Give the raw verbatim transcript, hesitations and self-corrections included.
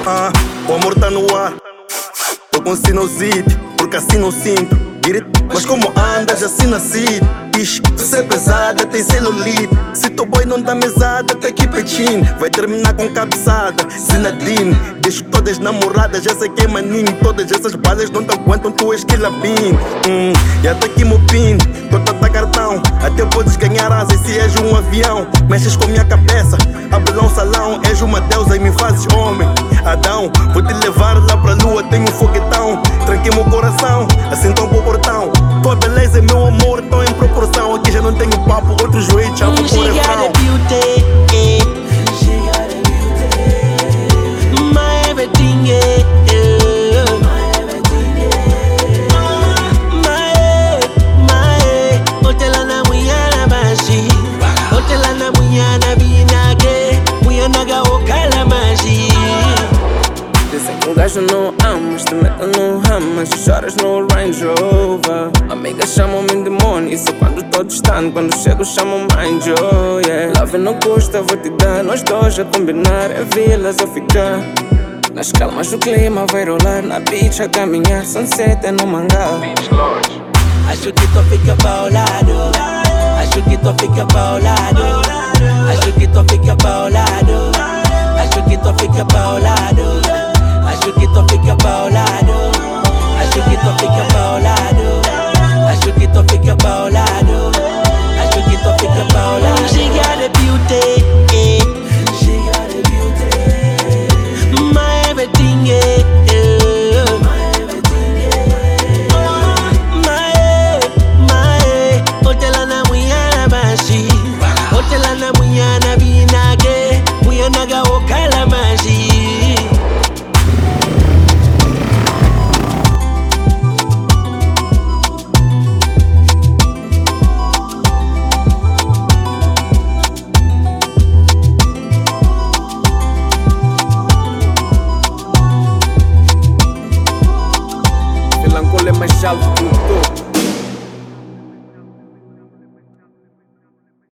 Ah, o amor tá no ar. Tô com sinusite, porque assim não sinto. Mas como andas assim nasci. Ixi, se é pesada tem celulite. Se teu boy não dá mesada, tá aqui peitinho. Vai terminar com cabeçada, Zinedine. Deixo todas namoradas, já sei que é maninho. Todas essas balas não te aguentam, tu és quilabim. Hum, já tá aqui meu pin, tô a dar cartão. Até podes ganhar asas se és um avião. Mexes com minha cabeça, abre lá um salão. És uma deusa e me fazes homem. Adão, vou te levar lá pra lua, tenho um foguetão. Tranquei meu coração, assim tão pro portão. Tua beleza e meu amor tão em proporção. Aqui já não tenho papo, outro joelho já vou por She got a beauty, yeah. She got a beauty. My everything, yeah. My everything, yeah. My, my. Hotela na muyana bashi. Hotela na muyana binage. Muyana ga okala maji. Dizem que um gajo não amas, te metem no ramas, choras no Range Rover. Amigas chamam-me demônio, isso quando todos estão. Quando chego chamam-me Angel, yeah. Love não custa, vou te dar. Nós dois a combinar, é vilas ou ficar. Nas calmas o clima vai rolar, na beach a caminhar. Sunset é no mangá. Acho que tu fica paulado. Acho que tu fica paulado. Acho que tu fica paulado. Acho que tu fica paulado. Acho que tu fica paulado. Acho que tu fica paulado. Acho que tu fica paulado. Acho que tu fica paulado. She got a beauty, yeah. She got a beauty. My everything, yeah. My everything, yeah. My, my. Hotela na muyana bashi. Hotela na muyana binage. Muyana ga okala maji. Melancólia mais alto.